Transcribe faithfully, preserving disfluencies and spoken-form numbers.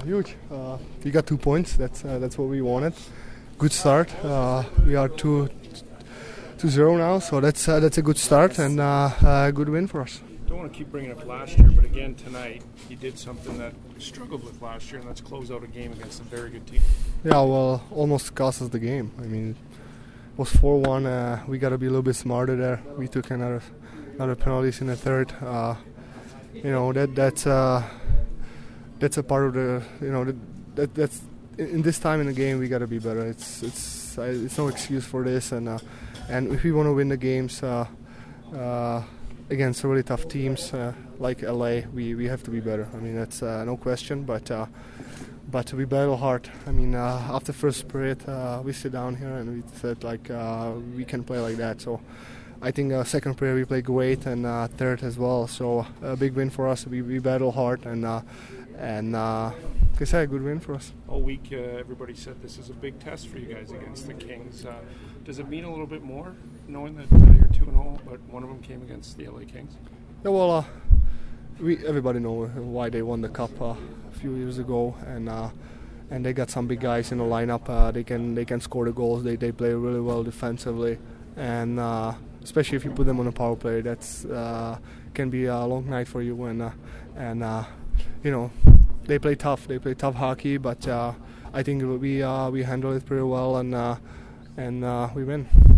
huge. Uh, we got two points. That's uh, that's what we wanted. Good start. Uh, we are two two zero now, so that's uh, that's a good start and uh, a good win for us. Don't want to keep bringing up last year, but again tonight you did something that we struggled with last year, and that's close out a game against a very good team. Yeah, well, almost cost us the game. I mean, it was four one. Uh, we got to be a little bit smarter there. We took another another penalties in the third. Uh, you know that that's uh, that's a part of the you know that, that that's in this time in the game we got to be better. It's it's uh, it's no excuse for this, and uh, and if we want to win the games uh, uh, against really tough teams uh, like L A, we, we have to be better. I mean that's uh, no question, but uh, but we battle hard. I mean uh, after first period uh, we sit down here and we said like uh, we can play like that. So I think uh, second period we played great, and uh, third as well. So a big win for us. We we battle hard, and uh, and uh, like I said, a good win for us. All week, uh, everybody said this is a big test for you guys against the Kings. Uh, does it mean a little bit more knowing that uh, you're two and zero, but one of them came against the L A Kings? Yeah, well, uh, we everybody know why they won the cup uh, a few years ago, and uh, and they got some big guys in the lineup. Uh, they can they can score the goals. They they play really well defensively, and. Uh, Especially if you put them on a power play, that's uh, can be a long night for you. And uh, and uh, you know, they play tough. They play tough hockey, but uh, I think we uh, we handle it pretty well, and uh, and uh, we win.